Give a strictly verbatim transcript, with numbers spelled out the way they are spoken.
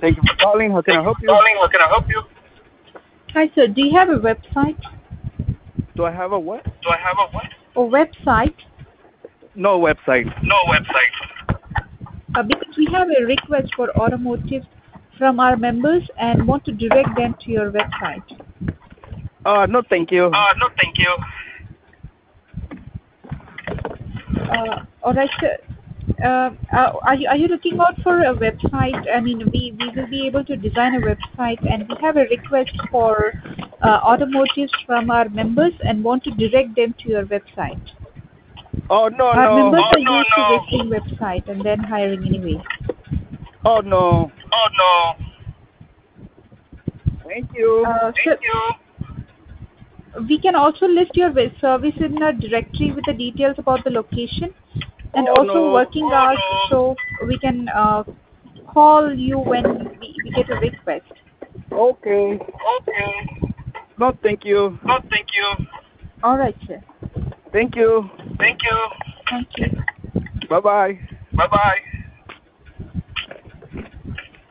Thank you for calling. How can Thank I you help for you? calling. How can I help you? Hi, sir. Do you have a website? Do I have a what? Do I have a what? A website? No website. No website. Uh, because we have a request for automotive from our members and want to direct them to your website. Uh, no, thank you. Uh, no, thank you. Uh, all right, sir. Uh, uh, are you are you looking out for a website? I mean, we, we will be able to design a website, and we have a request for uh, automotives from our members and want to direct them to your website. Oh, no, Our no. members Oh, are no, used to no. visiting website and then hiring anyway. Oh, no. Oh, no. Thank you. Uh, Thank so you. we can also list your web service in a directory with the details about the location and Oh, also no. working Oh, hours, no. so we can uh, call you when we, we get a request. Okay. Okay. No, thank you. No, thank you. All right, sir. Thank you. Thank you. Thank you. Bye-bye. Bye-bye.